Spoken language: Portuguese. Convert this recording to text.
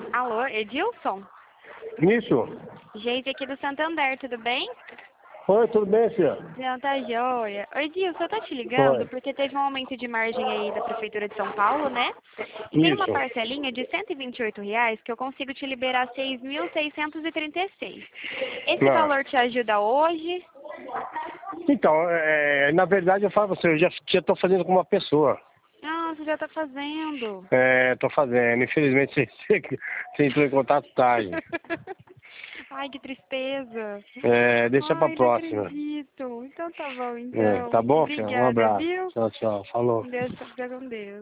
Alô, Edilson? Isso. Gente aqui do Santander, tudo bem? Oi, tudo bem, filha? Não, tá joia. Oi, Edilson, eu tô te ligando Oi. porque teve um aumento de margem aí da Prefeitura de São Paulo, né? E tem uma Isso. parcelinha de R$ 128 que eu consigo te liberar 6.636. Esse Ah. valor te ajuda hoje? Então, na verdade eu falo pra você, eu já estou fazendo com uma pessoa. Ah, você já tá fazendo. Tô fazendo. Infelizmente você entrou em contato tarde. Ai, que tristeza. Deixa pra Ai, não próxima. acredito. Então tá bom, então. Tá bom, filha? Um Obrigada, abraço. viu? Tchau, tchau. Falou. Deus, fica com Deus.